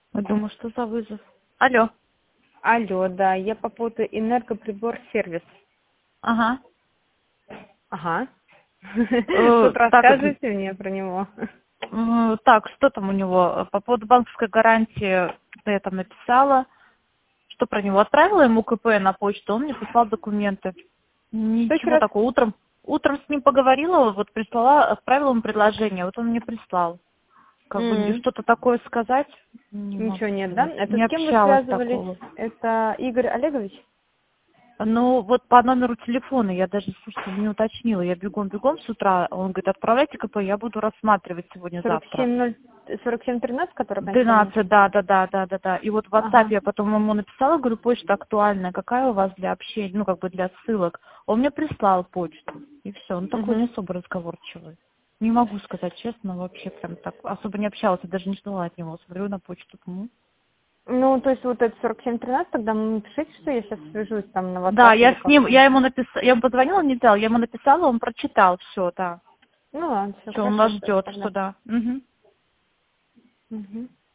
Я думаю, что за вызов. Алло. Алло, да, я по поводу энергоприбор сервис. Ага. Ага. Тут Так, рассказывайте мне про него. так, что там у него? По поводу банковской гарантии я там написала. Что про него? Отправила ему КП на почту, он мне прислал документы. Еще Ничего раз. такого. Утром с ним поговорила, вот прислала, отправила ему предложение, вот он мне прислал. Как бы что-то такое сказать не могу Ничего нет, да? сказать. Это Не с кем вы общалась связывались? такого. Это Игорь Олегович? Ну, вот по номеру телефона, я даже, слушайте, не уточнила. Я бегом-бегом с утра, он говорит, отправляйте КП, я буду рассматривать сегодня-завтра. 4713, который окончание? 12, да. И вот в WhatsApp Ага. я потом ему написала, говорю, почта актуальная, какая у вас для общения, ну, как бы для ссылок. Он мне прислал почту, и все. Он такой не особо разговорчивый. Не могу сказать честно, вообще прям так особо не общалась, я даже не ждала от него. Смотрю на почту, Ну, то есть вот это 4713, тогда напишите, что я сейчас свяжусь там на Да, WhatsApp или я с ним, как-то. я ему написала, я ему позвонила, не взял, я ему написала, он прочитал все, да. Ну ладно, все Что он вас хорошо ждет, тогда. что да. Мгм.